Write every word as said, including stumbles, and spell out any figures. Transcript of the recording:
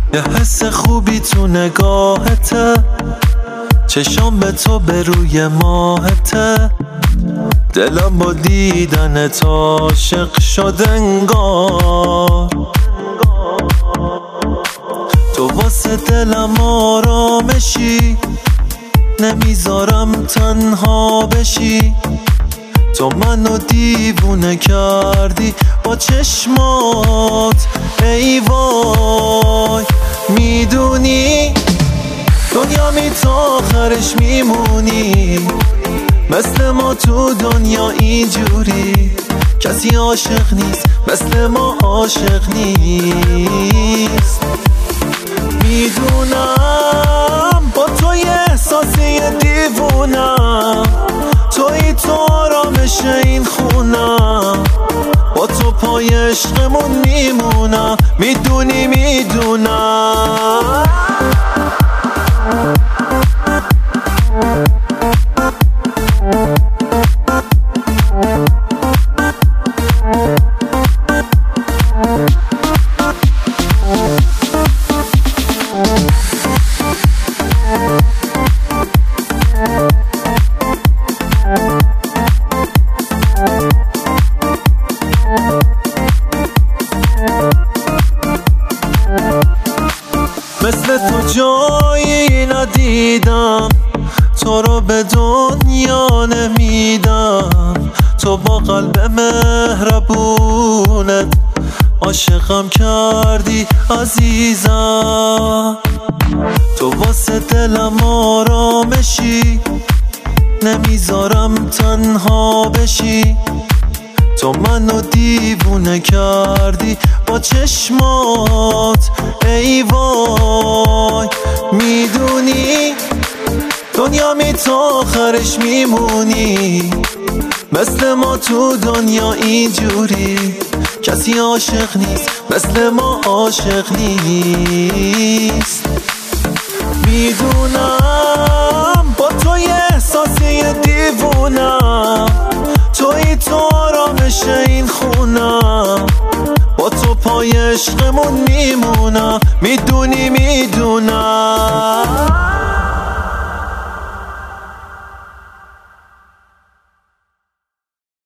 یه حس خوبی تو نگاهته، چشام به تو به روی ماهته، دلم با دیدن تا عاشق شد انگار. تو واسه دلم آرامشی، نمیذارم تنها بشی. تو منو دیوونه کردی با چشمات، ای وای. میدونی دنیا می تا آخرش میمونی، مثل ما تو دنیا اینجوری کسی عاشق نیست، مثل ما عاشق نیست. میدونم با تو یه احساسی دیوونم، توی تو آرامش این خونم، با تو پای عشقمون میمونم. میدونی میدونم مثل تو جایی ندیدم، تو رو به دنیا نمیدم. تو با قلب مهربونت عاشقم کردی عزیزم. تو واسه دلم آرامشی، نمیذارم تنها بشی. تو منو دیوونه کردی با چشمات، ای وای. میدونی دنیا می تا آخرش میمونی، مثل ما تو دنیا اینجوری کسی عاشق نیست، مثل ما عاشق نیست. میدونم با تو یه احساسی دیوونم، توی تو آرامش این خونم، با تو پای عشقمون میمونم. میدونی میدونم